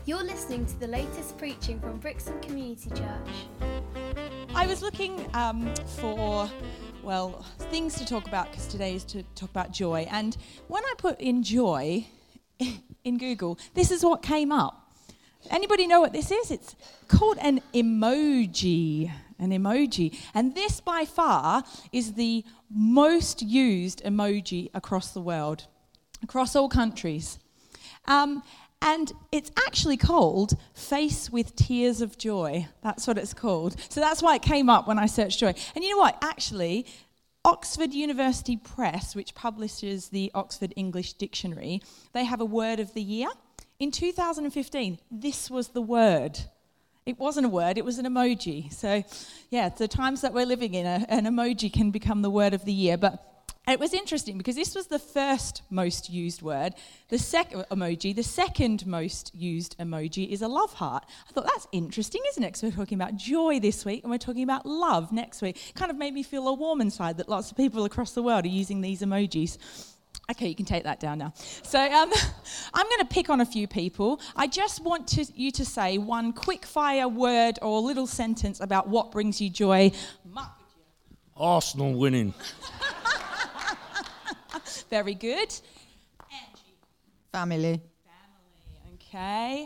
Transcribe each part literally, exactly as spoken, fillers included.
You're listening to the latest preaching from Brixton Community Church. I was looking um, for, well, things to talk about, because today is to talk about joy. And when I put in joy in Google, this is what came up. Anybody know what this is? It's called an emoji. An emoji. And this, by far, is the most used emoji across the world, across all countries. Um, and it's actually called Face with Tears of Joy. That's what it's called. So that's why it came up when I searched joy. And you know what? Actually, Oxford University Press, which publishes the Oxford English Dictionary, they have a word of the year. In two thousand fifteen, this was the word. It wasn't a word, it was an emoji. So, yeah, the times that we're living in, a, an emoji can become the word of the year. But it was interesting because this was the first most used word. The second emoji, the second most used emoji is a love heart. I thought, that's interesting, isn't it? Because we're talking about joy this week and we're talking about love next week. It kind of made me feel all warm inside that lots of people across the world are using these emojis. Okay, you can take that down now. So um, I'm going to pick on a few people. I just want to, you to say one quick fire word or little sentence about what brings you joy. Mark. Arsenal winning. Very good. Angie. Family. Family, okay.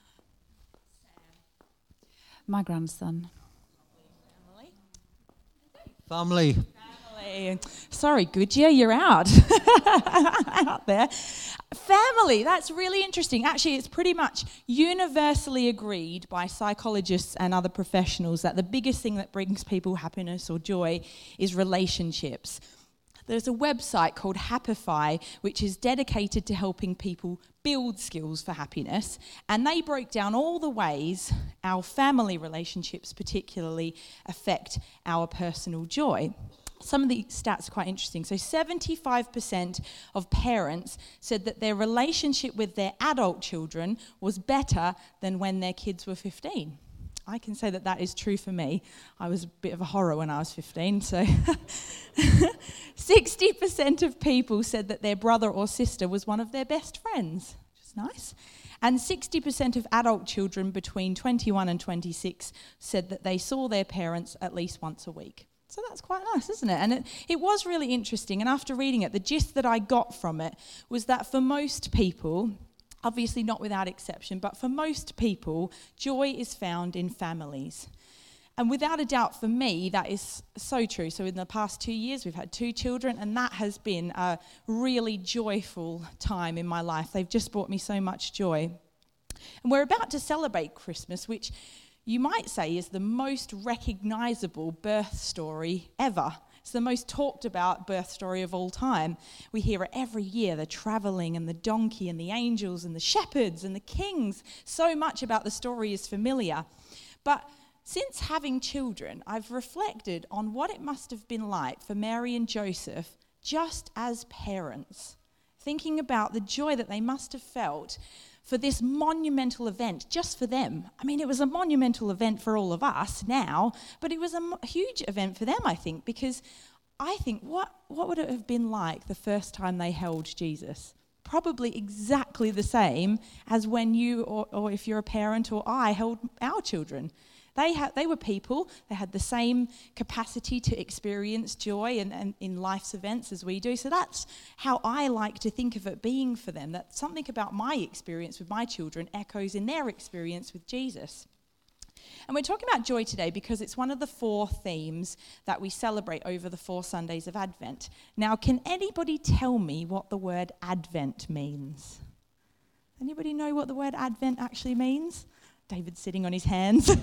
My grandson. Family. Family. Family. Sorry, Goodyear, you're out. out there. Family, that's really interesting. Actually, it's pretty much universally agreed by psychologists and other professionals that the biggest thing that brings people happiness or joy is relationships. There's a website called Happify, which is dedicated to helping people build skills for happiness, and they broke down all the ways our family relationships particularly affect our personal joy. Some of the stats are quite interesting. So seventy-five percent of parents said that their relationship with their adult children was better than when their kids were fifteen. I can say that that is true for me. I was a bit of a horror when I was fifteen, so sixty percent of people said that their brother or sister was one of their best friends, which is nice. And sixty percent of adult children between twenty-one and twenty-six said that they saw their parents at least once a week. So that's quite nice, isn't it? And it, it was really interesting. And after reading it, the gist that I got from it was that for most people, obviously not without exception, but for most people, joy is found in families. And without a doubt, for me, that is so true. So in the past two years, we've had two children, and that has been a really joyful time in my life. They've just brought me so much joy. And we're about to celebrate Christmas, which you might say is the most recognisable birth story ever. It's the most talked about birth story of all time. We hear it every year, the travelling and the donkey and the angels and the shepherds and the kings. So much about the story is familiar. But since having children, I've reflected on what it must have been like for Mary and Joseph just as parents, thinking about the joy that they must have felt for this monumental event, just for them. I mean, it was a monumental event for all of us now, but it was a mo- huge event for them, I think, because I think, what, what would it have been like the first time they held Jesus? Probably exactly the same as when you, or, or if you're a parent or I, held our children. They had, they were people, they had the same capacity to experience joy and, and in life's events as we do. So that's how I like to think of it being for them, that something about my experience with my children echoes in their experience with Jesus. And we're talking about joy today because it's one of the four themes that we celebrate over the four Sundays of Advent. Now, can anybody tell me what the word Advent means? Anybody know what the word Advent actually means? David's sitting on his hands.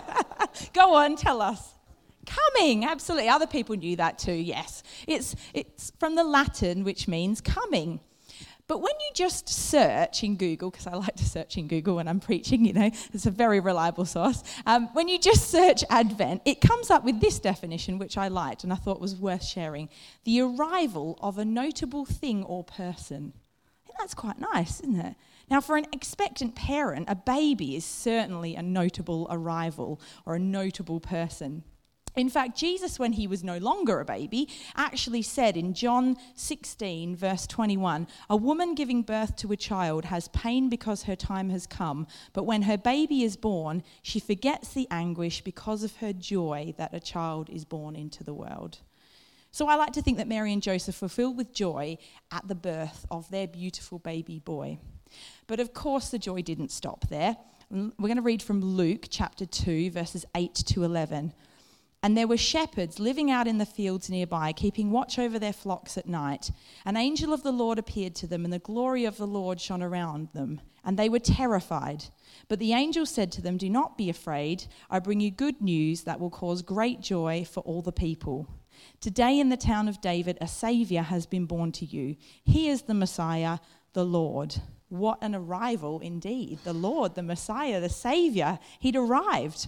Go on, tell us. Coming, absolutely. Other people knew that too, yes. It's it's from the Latin, which means coming. But when you just search in Google, because I like to search in Google when I'm preaching, you know, it's a very reliable source. Um, when you just search Advent, it comes up with this definition, which I liked and I thought was worth sharing. The arrival of a notable thing or person. I think that's quite nice, isn't it? Now, for an expectant parent, a baby is certainly a notable arrival or a notable person. In fact, Jesus, when he was no longer a baby, actually said in John sixteen, verse twenty-one, "A woman giving birth to a child has pain because her time has come, but when her baby is born, she forgets the anguish because of her joy that a child is born into the world." So I like to think that Mary and Joseph were filled with joy at the birth of their beautiful baby boy. But of course, the joy didn't stop there. We're going to read from Luke chapter two, verses eight to eleven. "And there were shepherds living out in the fields nearby, keeping watch over their flocks at night. An angel of the Lord appeared to them, and the glory of the Lord shone around them, and they were terrified. But the angel said to them, 'Do not be afraid. I bring you good news that will cause great joy for all the people. Today in the town of David, a Saviour has been born to you. He is the Messiah, the Lord.'" What an arrival indeed. The Lord, the Messiah, the Saviour, he'd arrived.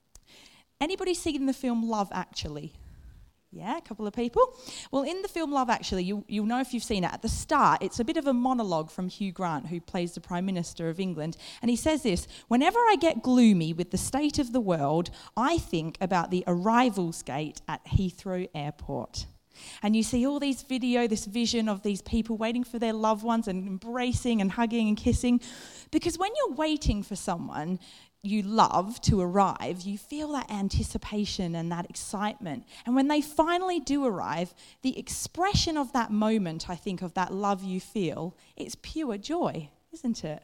Anybody seen the film Love Actually? Yeah, a couple of people. Well, in the film Love Actually, you, you'll know if you've seen it. At the start, it's a bit of a monologue from Hugh Grant, who plays the Prime Minister of England. And he says this: "Whenever I get gloomy with the state of the world, I think about the arrivals gate at Heathrow Airport." And you see all these video, this vision of these people waiting for their loved ones and embracing and hugging and kissing. Because when you're waiting for someone you love to arrive, you feel that anticipation and that excitement. And when they finally do arrive, the expression of that moment, I think, of that love you feel, it's pure joy, isn't it?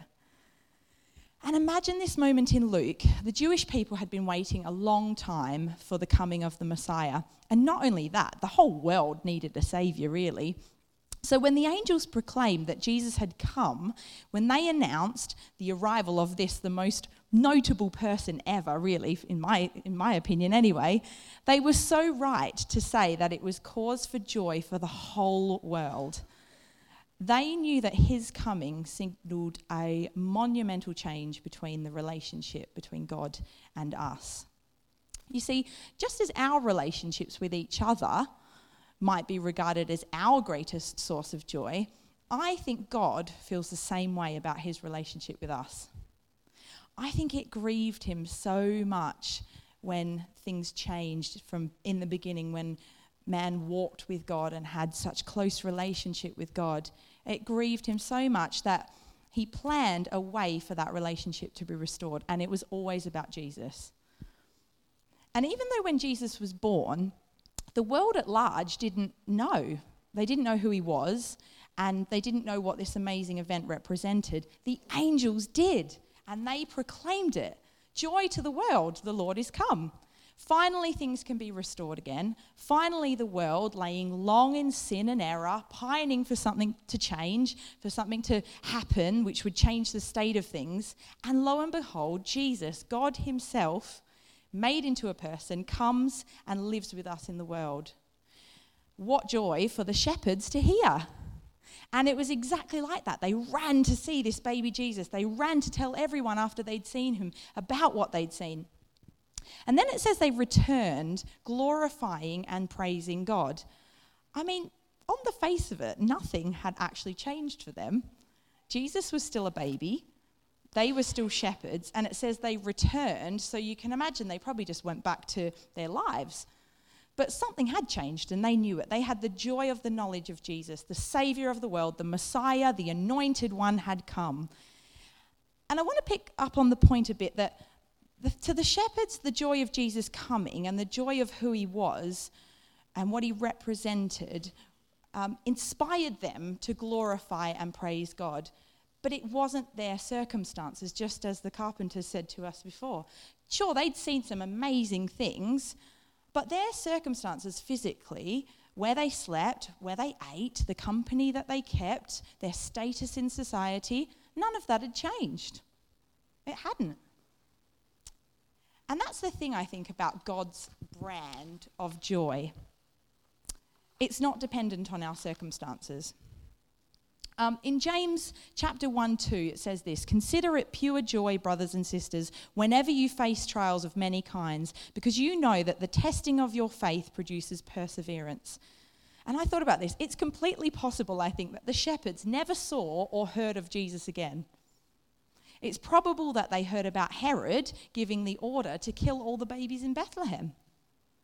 And imagine this moment in Luke. The Jewish people had been waiting a long time for the coming of the Messiah. And not only that, the whole world needed a saviour, really. So when the angels proclaimed that Jesus had come, when they announced the arrival of this, the most notable person ever, really, in my in my opinion anyway, they were so right to say that it was cause for joy for the whole world. They knew that his coming signalled a monumental change between the relationship between God and us. You see, just as our relationships with each other might be regarded as our greatest source of joy, I think God feels the same way about his relationship with us. I think it grieved him so much when things changed from in the beginning, when man walked with God and had such close relationship with God. It grieved him so much that he planned a way for that relationship to be restored, and it was always about Jesus. And even though when Jesus was born, the world at large didn't know. They didn't know who he was, and they didn't know what this amazing event represented. The angels did, and they proclaimed it. Joy to the world, the Lord is come. Finally, things can be restored again. Finally, the world, laying long in sin and error, pining for something to change, for something to happen which would change the state of things. And lo and behold, Jesus, God himself, made into a person, comes and lives with us in the world. What joy for the shepherds to hear. And it was exactly like that. They ran to see this baby Jesus. They ran to tell everyone after they'd seen him about what they'd seen. And then it says they returned, glorifying and praising God. I mean, on the face of it, nothing had actually changed for them. Jesus was still a baby. They were still shepherds. And it says they returned, so you can imagine they probably just went back to their lives. But something had changed, and they knew it. They had the joy of the knowledge of Jesus, the Saviour of the world, the Messiah, the Anointed One had come. And I want to pick up on the point a bit that the, to the shepherds, the joy of Jesus coming and the joy of who he was and what he represented um, inspired them to glorify and praise God. But it wasn't their circumstances, just as the carpenters said to us before. Sure, they'd seen some amazing things, but their circumstances physically, where they slept, where they ate, the company that they kept, their status in society, none of that had changed. It hadn't. And that's the thing I think about God's brand of joy. It's not dependent on our circumstances. Um, in James chapter one two, it says this: "Consider it pure joy, brothers and sisters, whenever you face trials of many kinds, because you know that the testing of your faith produces perseverance." And I thought about this. It's completely possible, I think, that the shepherds never saw or heard of Jesus again. It's probable that they heard about Herod giving the order to kill all the babies in Bethlehem.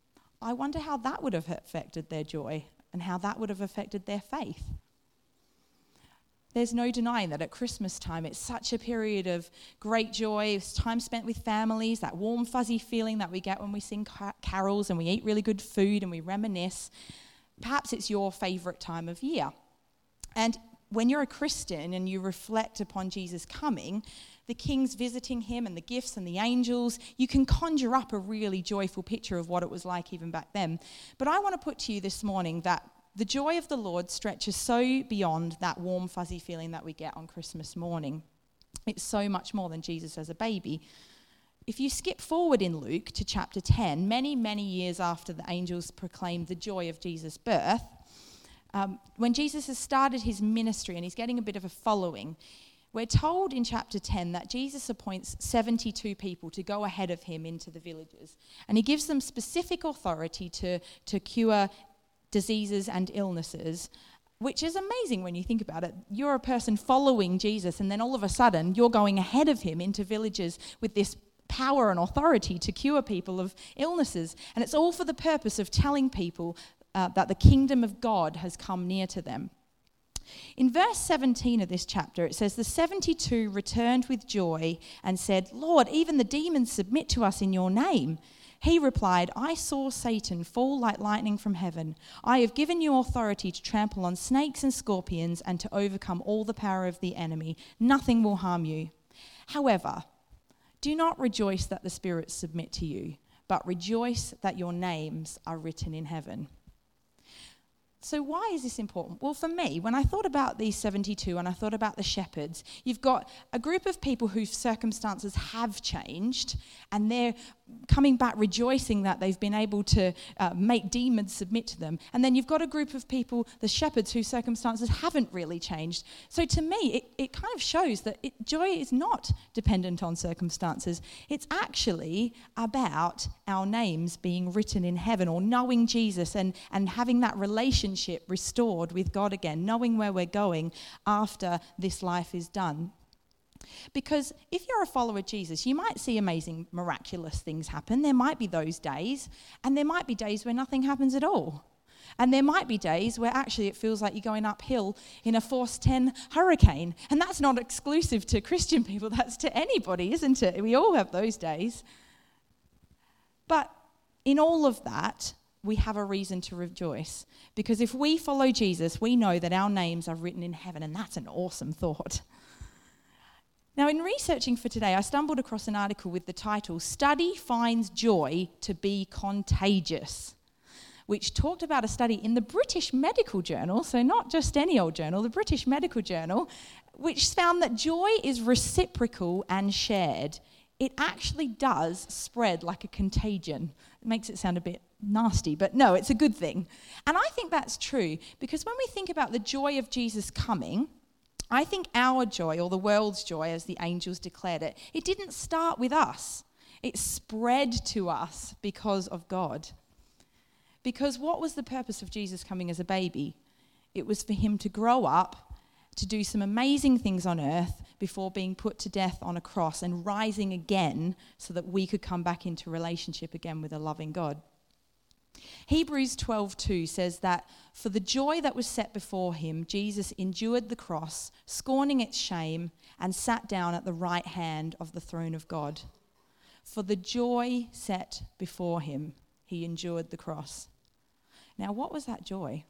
I wonder how that would have affected their joy and how that would have affected their faith. There's no denying that at Christmas time, it's such a period of great joy. It's time spent with families, that warm, fuzzy feeling that we get when we sing car- carols and we eat really good food and we reminisce. Perhaps it's your favourite time of year. And when you're a Christian and you reflect upon Jesus coming, the kings visiting him and the gifts and the angels, you can conjure up a really joyful picture of what it was like even back then. But I want to put to you this morning that the joy of the Lord stretches so beyond that warm, fuzzy feeling that we get on Christmas morning. It's so much more than Jesus as a baby. If you skip forward in Luke to chapter ten, many, many years after the angels proclaimed the joy of Jesus' birth, um, when Jesus has started his ministry and he's getting a bit of a following, we're told in chapter ten that Jesus appoints seventy-two people to go ahead of him into the villages. And he gives them specific authority to, to cure diseases and illnesses, which is amazing when you think about it. You're a person following Jesus, and then all of a sudden you're going ahead of him into villages with this power and authority to cure people of illnesses. And it's all for the purpose of telling people uh, that the kingdom of God has come near to them. In verse seventeen of this chapter, it says, "The seventy-two returned with joy and said, 'Lord, even the demons submit to us in your name.' He replied, 'I saw Satan fall like lightning from heaven. I have given you authority to trample on snakes and scorpions and to overcome all the power of the enemy. Nothing will harm you. However, do not rejoice that the spirits submit to you, but rejoice that your names are written in heaven.'" So why is this important? Well, for me, when I thought about these seventy-two and I thought about the shepherds, you've got a group of people whose circumstances have changed and they're coming back rejoicing that they've been able to uh, make demons submit to them. And then you've got a group of people, the shepherds, whose circumstances haven't really changed. So to me, it, it kind of shows that it, joy is not dependent on circumstances. It's actually about our names being written in heaven, or knowing Jesus and, and having that relationship restored with God again, knowing where we're going after this life is done. Because if you're a follower of Jesus, you might see amazing, miraculous things happen. There might be those days, and there might be days where nothing happens at all. And there might be days where actually it feels like you're going uphill in a force ten hurricane. And that's not exclusive to Christian people, that's to anybody, isn't it? We all have those days. But in all of that, we have a reason to rejoice. Because if we follow Jesus, we know that our names are written in heaven, and that's an awesome thought. Now, in researching for today, I stumbled across an article with the title, "Study Finds Joy to be Contagious," which talked about a study in the British Medical Journal, so not just any old journal, the British Medical Journal, which found that joy is reciprocal and shared. It actually does spread like a contagion. It makes it sound a bit nasty, but no, it's a good thing. And I think that's true, because when we think about the joy of Jesus coming, I think our joy, or the world's joy, as the angels declared it, it didn't start with us. It spread to us because of God. Because what was the purpose of Jesus coming as a baby? It was for him to grow up, to do some amazing things on earth before being put to death on a cross and rising again so that we could come back into relationship again with a loving God. Hebrews twelve two says that for the joy that was set before him, Jesus endured the cross, scorning its shame, and sat down at the right hand of the throne of God. For the joy set before him, he endured the cross. Now, what was that joy?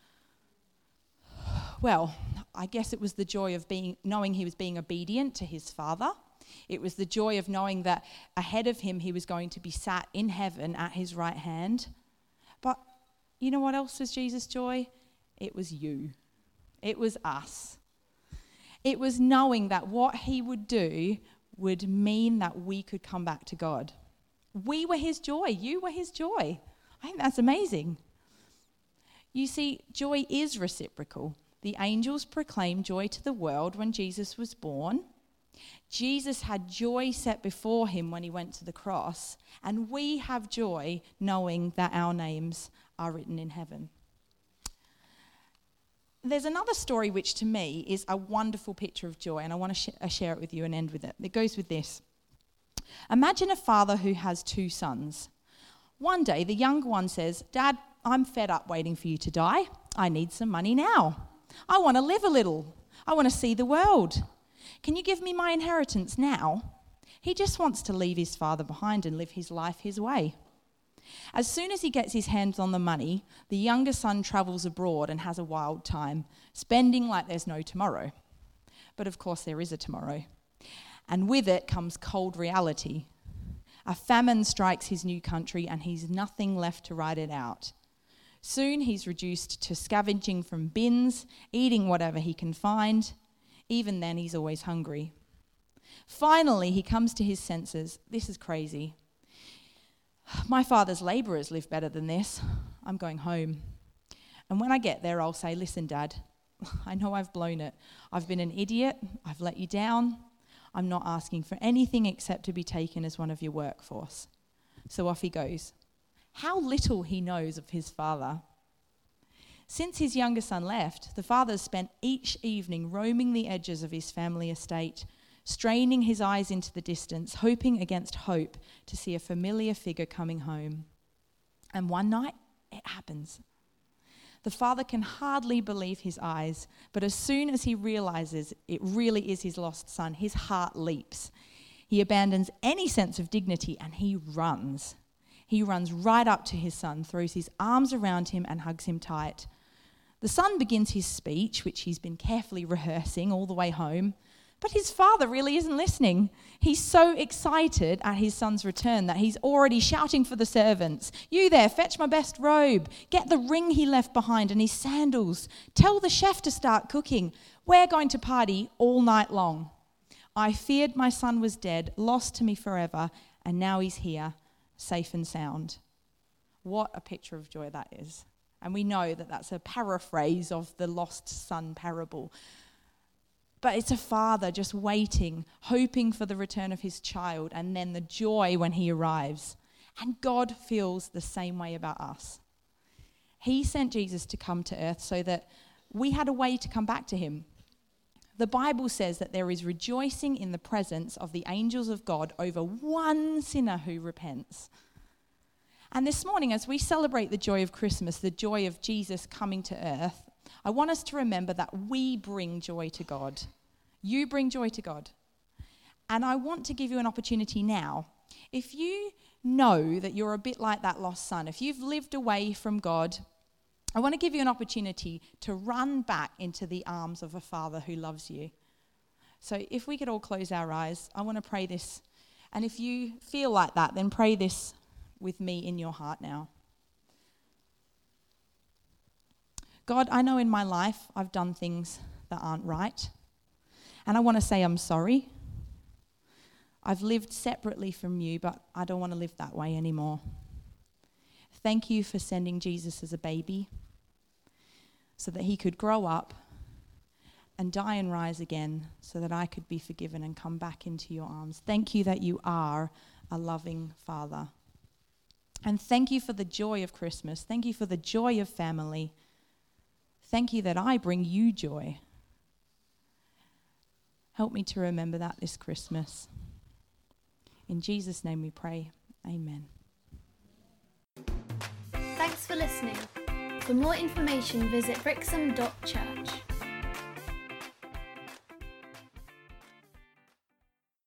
Well, I guess it was the joy of being, knowing he was being obedient to his Father. It was the joy of knowing that ahead of him he was going to be sat in heaven at his right hand. But you know what else was Jesus' joy? It was you. It was us. It was knowing that what he would do would mean that we could come back to God. We were his joy. You were his joy. I think that's amazing. You see, joy is reciprocal. The angels proclaimed joy to the world when Jesus was born. Jesus had joy set before him when he went to the cross, and we have joy knowing that our names are written in heaven. There's another story which to me is a wonderful picture of joy, and I want to sh- share it with you and end with it. It goes with this. Imagine a father who has two sons. One day, the younger one says, "Dad, I'm fed up waiting for you to die. I need some money now. I want to live a little. I want to see the world. Can you give me my inheritance now?" He just wants to leave his father behind and live his life his way. As soon as he gets his hands on the money, the younger son travels abroad and has a wild time, spending like there's no tomorrow. But of course there is a tomorrow. And with it comes cold reality. A famine strikes his new country and he's nothing left to ride it out. Soon he's reduced to scavenging from bins, eating whatever he can find. Even then he's always hungry. Finally he comes to his senses. This is crazy. My father's labourers live better than this. I'm going home. And when I get there, I'll say, "Listen, Dad, I know I've blown it. I've been an idiot. I've let you down. I'm not asking for anything except to be taken as one of your workforce." So off he goes. How little he knows of his father. Since his younger son left, the father has spent each evening roaming the edges of his family estate, straining his eyes into the distance, hoping against hope to see a familiar figure coming home. And one night, it happens. The father can hardly believe his eyes, but as soon as he realizes it really is his lost son, his heart leaps. He abandons any sense of dignity and he runs. He runs right up to his son, throws his arms around him and hugs him tight. The son begins his speech, which he's been carefully rehearsing all the way home, but his father really isn't listening. He's so excited at his son's return that he's already shouting for the servants. "You there, fetch my best robe. Get the ring he left behind and his sandals. Tell the chef to start cooking. We're going to party all night long. I feared my son was dead, lost to me forever, and now he's here, safe and sound." What a picture of joy that is. And we know that that's a paraphrase of the lost son parable. But it's a father just waiting, hoping for the return of his child, and then the joy when he arrives. And God feels the same way about us. He sent Jesus to come to earth so that we had a way to come back to him. The Bible says that there is rejoicing in the presence of the angels of God over one sinner who repents. And this morning, as we celebrate the joy of Christmas, the joy of Jesus coming to earth, I want us to remember that we bring joy to God. You bring joy to God. And I want to give you an opportunity now. If you know that you're a bit like that lost son, if you've lived away from God, I want to give you an opportunity to run back into the arms of a father who loves you. So if we could all close our eyes, I want to pray this. And if you feel like that, then pray this with me in your heart now. God, I know in my life I've done things that aren't right. And I want to say I'm sorry. I've lived separately from you, but I don't want to live that way anymore. Thank you for sending Jesus as a baby so that he could grow up and die and rise again so that I could be forgiven and come back into your arms. Thank you that you are a loving Father. And thank you for the joy of Christmas. Thank you for the joy of family. Thank you that I bring you joy. Help me to remember that this Christmas. In Jesus' name we pray. Amen. Thanks for listening. For more information, visit brixham dot church.